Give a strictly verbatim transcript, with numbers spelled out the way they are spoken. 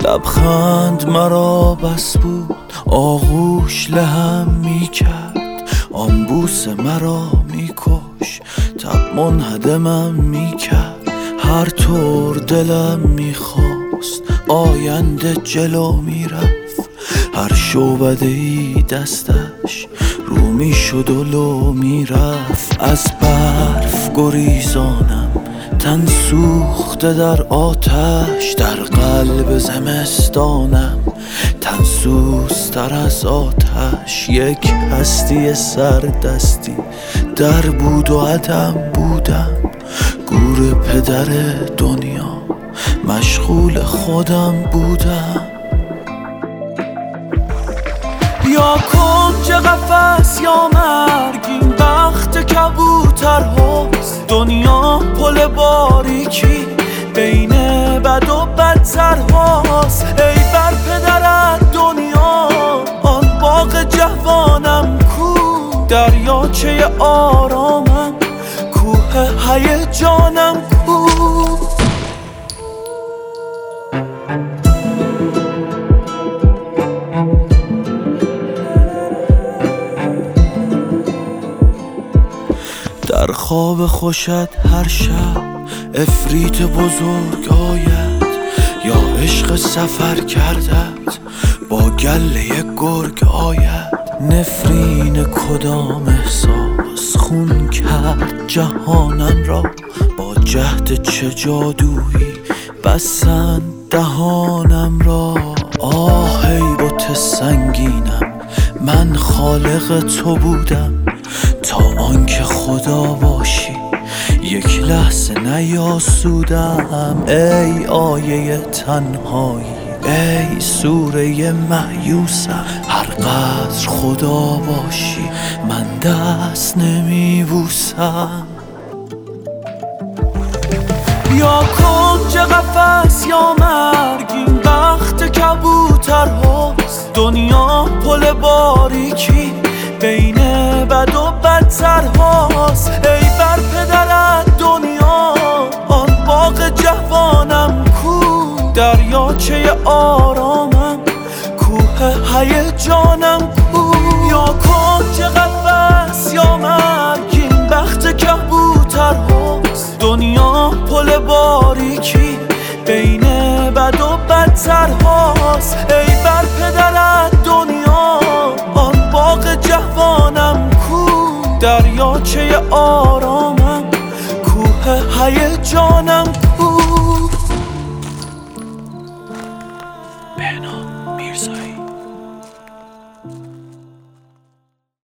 لبخند مرا بس بود، آغوش لهم می کرد، آن بوس مرا می کش، تب منهدمم می کرد. هر طور دلم می خواست آینده جلو می رفت، هر شعبده ای دستش رو می شد و لو می رفت. از برف گریزانم تن سوخته در آتش، در قلب زمستانم تن سوزتر از آتش. یک هستی سردستی در بود و عدم بودم، گور پدر دنیا مشغول خودم بودم. یا کنج قفس یا مرگ، این بخت کبوتر هاست. دنیا پل باریکی بین بد و بدتر هاست. ای بر پدرت دنیا آن باغ جوانم کو، دریاچه آرامم کوه هیجانم کو. در خواب خوشت هر شب افریت بزرگ آید، یا عشق سفر کردت با گله گرگ آید. نفرین کدام احساس خون کرد جهانم را، با جهد چه جادویی بستند دهانم را. آه ای بت سنگینم، من خالق تو بودم، تا آنکه خدا باشی یک لحظه نیاسودم. ای آیه تنهایی، ای سوره مایوسم، هر قدر خدا باشی من دست نمیبوسم. یا کنج قفس یا مرگ، این بخت کبوتر هاست. دنیا پل باریکی بین بد و بدتر هاست. ای بر پدرت دنیا آن باغ جوانم کو، دریاچه آرامم کوه هیجانم کو. یا کنج قفس یا مرگ، این بخت کبوتر هاست. دنیا پل باریکی بین بد و بدتر هاست. ای بر پدرت دنیا آن باغ جوانم کو، دریاچه آرامم کوه هیجانم کو. بهنام میرزایی.